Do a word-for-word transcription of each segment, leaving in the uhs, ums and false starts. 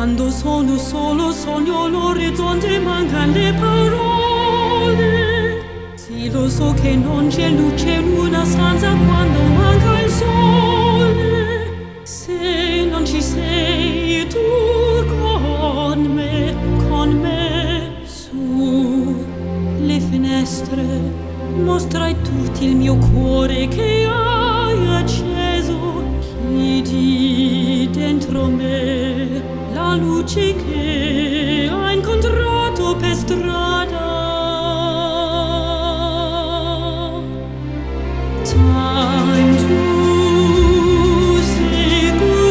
Quando sono solo sogno l'orizzonte, mancano le parole. Sì, lo so che non c'è luce in una stanza quando manca il sole. Se non ci sei tu con me, con me, su le finestre mostrai tutti il mio cuore che hai acceso. Chiudi dentro me la luce che hai incontrato per strada. Time to say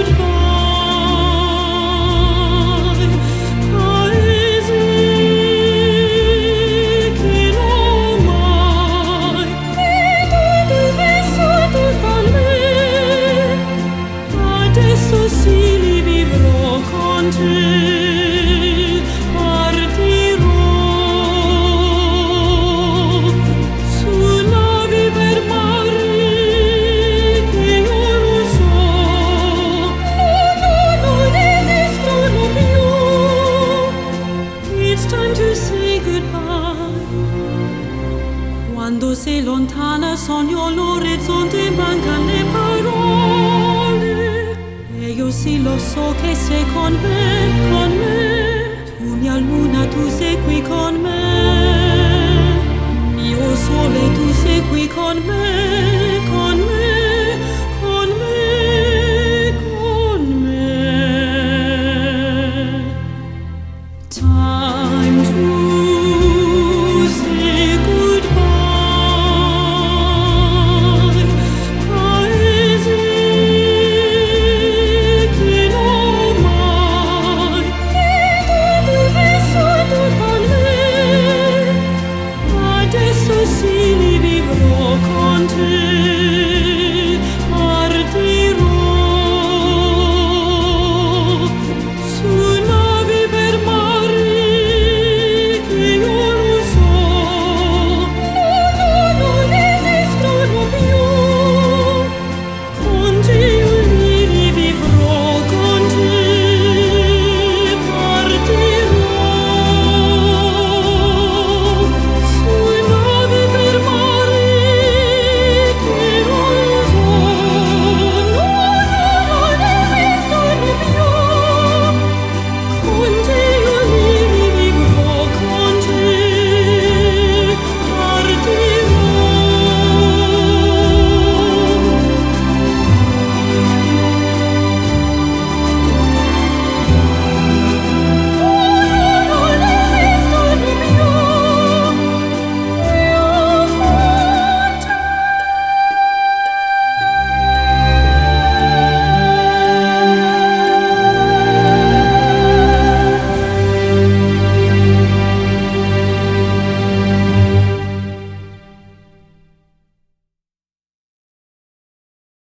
goodbye. Paesi che non mai vedo vissuto con me. Adesso sì li vivrò con te. Quando sei lontana sogno l'orizzonte, mancano le parole. E io sì lo so che sei con me, con me. Tu mia luna, tu sei qui con me. Mio sole, tu sei qui con me, con me.